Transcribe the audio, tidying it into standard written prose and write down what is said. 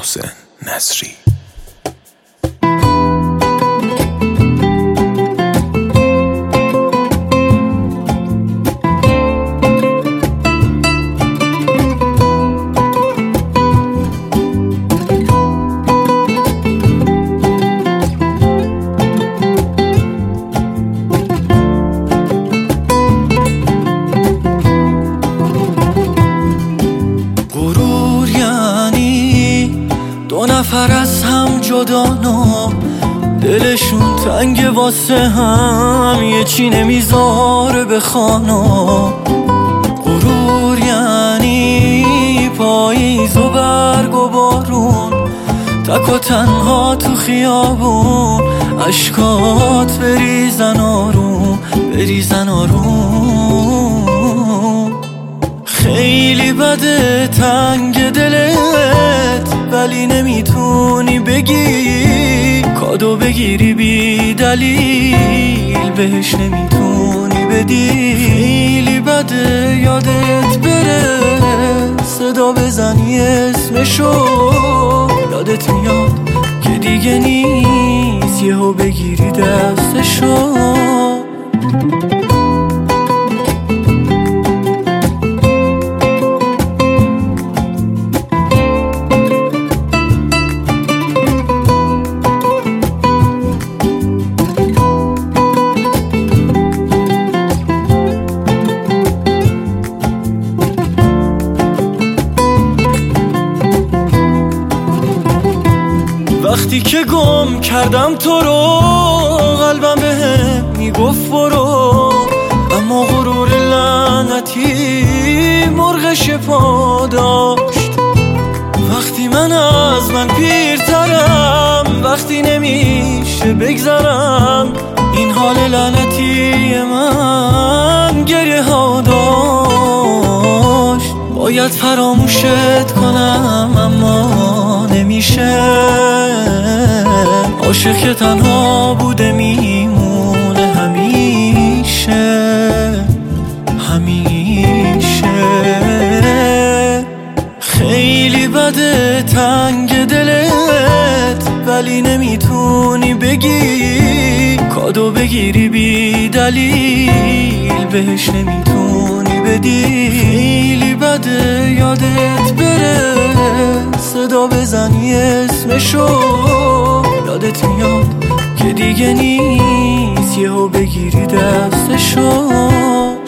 محسن نصری. دو نفر از هم جدانا، دلشون تنگ واسه هم، یه چی نمیذاره بخوانا. غرور یعنی پاییز و برگ و بارون، تک و تنها تو خیابون، اشکات بریزن آروم بریزن آروم. خیلی بده تنگ دلت، ولی نمیتونی بگی کادو بگیری بی دلیل، بهش نمیتونی بدی. خیلی بده یادت بره صدا بزنی اسمشو، یادت میاد که دیگه نیست، یهو بگیری دستشو. وقتی که گم کردم تو رو، قلبم بهم میگفت برو، اما غرور لعنتی مرغش پا داشت. وقتی من از من پیرترم، وقتی نمیشه بگذرم، این حال لعنتی من گریه ها داشت. باید فراموشت کنم اما نمیشه، عاشق که تنها بوده میمونه همیشه همیشه. خیلی بده تنگ دلت، ولی نمیتونی بگی کادو بگیری بی دلیل، بهش نمیتونی بدی. خیلی بده یادت بره صدا بزنی اسمشو، یادت میاد که دیگه نیست، یهو بگیری دستشو.